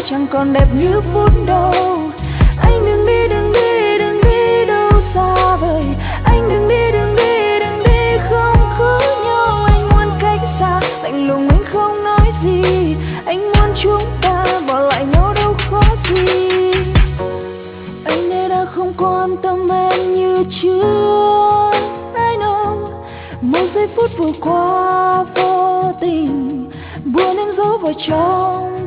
chẳng còn đẹp như phút đầu. Anh đừng đi, đừng đi, đừng đi đâu xa vời. Anh đừng đi, đừng đi, đừng đi không có nhau. Anh muốn cách xa, lạnh lùng anh không nói gì. Anh muốn chúng ta bỏ lại nhau đâu khó gì. Anh đây đã không quan tâm em như trước. I know một giây phút vừa qua vô tình buồn em giấu vào trong